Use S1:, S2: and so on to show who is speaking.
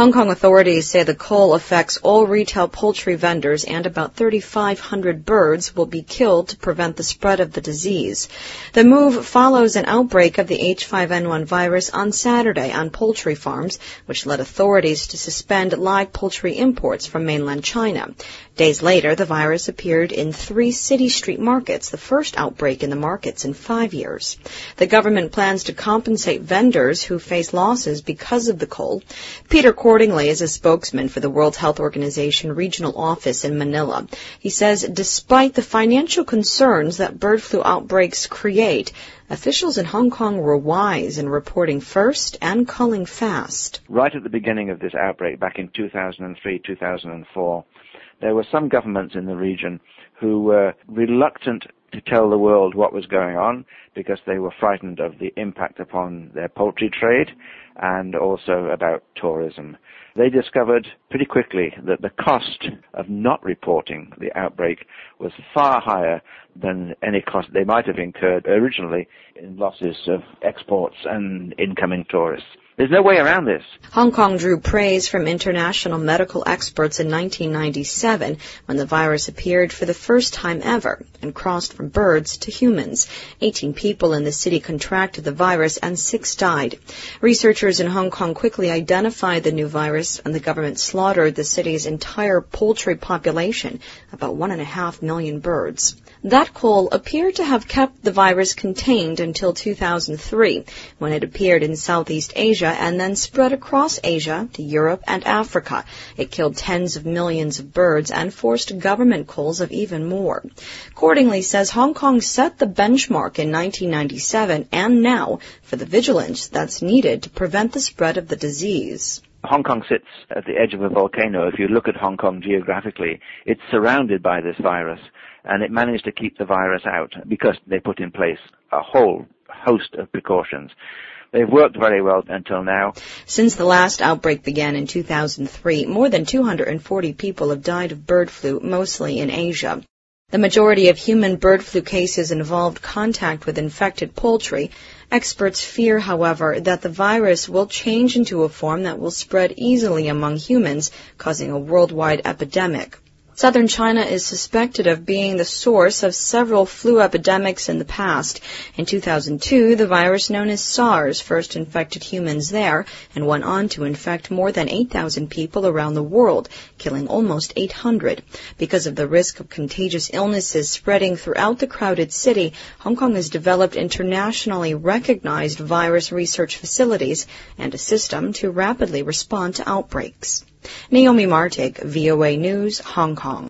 S1: Hong Kong authorities say the cull affects all retail poultry vendors and about 3,500 birds will be killed to prevent the spread of the disease. The move follows an outbreak of the H5N1 virus on Saturday on poultry farms, which led authorities to suspend live poultry imports from mainland China. Days later, the virus appeared in 3 city street markets, the first outbreak in the markets in 5 years. The government plans to compensate vendors who face losses because of the cull. Peter Cordingley is a spokesman for the World Health Organization regional office in Manila. He says despite the financial concerns that bird flu outbreaks create, officials in Hong Kong were wise in reporting first and culling fast.
S2: Right at the beginning of this outbreak, back in 2003, 2004, there were some governments in the region who were reluctant to tell the world what was going on because they were frightened of the impact upon their poultry trade and also about tourism. They discovered pretty quickly that the cost of not reporting the outbreak was far higher than any cost they might have incurred originally in losses of exports and incoming tourists. There's no way around this.
S1: Hong Kong drew praise from international medical experts in 1997 when the virus appeared for the first time ever and crossed from birds to humans. 18 people in the city contracted the virus and 6 died. Researchers in Hong Kong quickly identified the new virus and the government slaughtered the city's entire poultry population, about 1.5 million birds. That cull appeared to have kept the virus contained until 2003, when it appeared in Southeast Asia and then spread across Asia to Europe and Africa. It killed tens of millions of birds and forced government culls of even more. Cordingley says Hong Kong set the benchmark in 1997 and now for the vigilance that's needed to prevent the spread of the disease.
S2: Hong Kong sits at the edge of a volcano. If you look at Hong Kong geographically, it's surrounded by this virus, and it managed to keep the virus out because they put in place a whole host of precautions. They've worked very well until now.
S1: Since the last outbreak began in 2003, more than 240 people have died of bird flu, mostly in Asia. The majority of human bird flu cases involved contact with infected poultry. Experts fear, however, that the virus will change into a form that will spread easily among humans, causing a worldwide epidemic. Southern China is suspected of being the source of several flu epidemics in the past. In 2002, the virus known as SARS first infected humans there and went on to infect more than 8,000 people around the world, killing almost 800. Because of the risk of contagious illnesses spreading throughout the crowded city, Hong Kong has developed internationally recognized virus research facilities and a system to rapidly respond to outbreaks. Naomi Martig, VOA News, Hong Kong.